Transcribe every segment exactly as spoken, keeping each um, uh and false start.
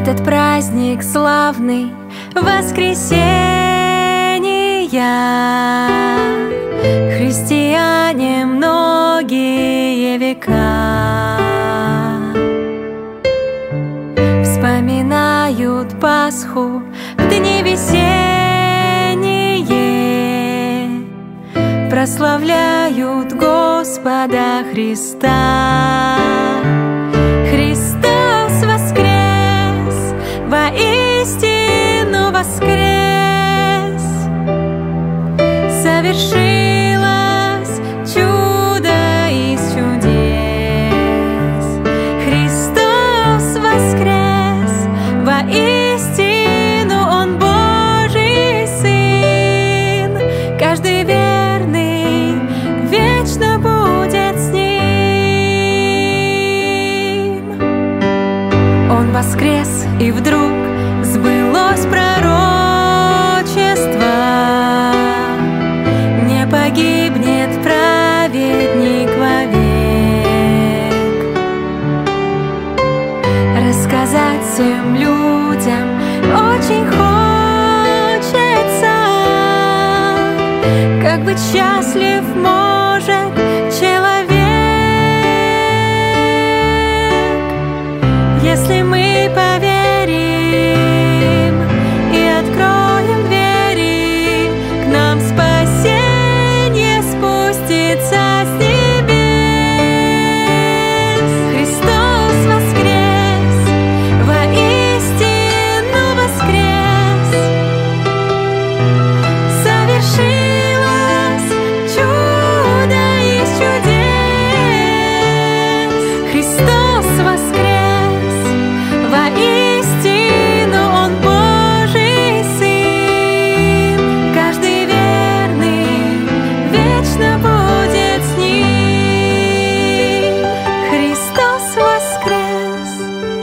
этот праздник славный воскресения, христиане многие века вспоминают Пасху в дни весенние, прославляют Господа Христа. Христос воскрес, воистину воскрес, совершилось чудо из чудес. Христос воскрес, воистину Он Божий Сын, каждый верный вечно будет с Ним. Он воскрес, и вдруг сбылось пророчество: не погибнет праведник вовек. Рассказать всем людям очень хочется, как быть счастлив может человек, если мы поверим и откроем двери, к нам спасение спустится с небес. Христос воскрес, воистину воскрес, совершилось чудо из чудес. Христос воскрес, воистину Он Божий Сын, каждый верный вечно будет с Ним. Христос воскрес,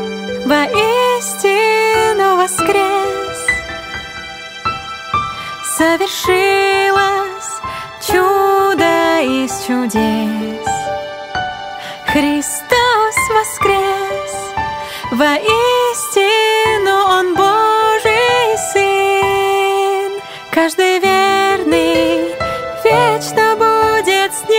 воистину воскрес, совершилось чудо из чудес. Христос воскрес, воистину Он Божий Сын, каждый верный вечно будет с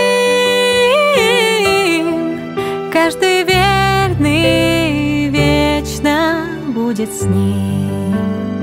Ним, каждый верный вечно будет с Ним.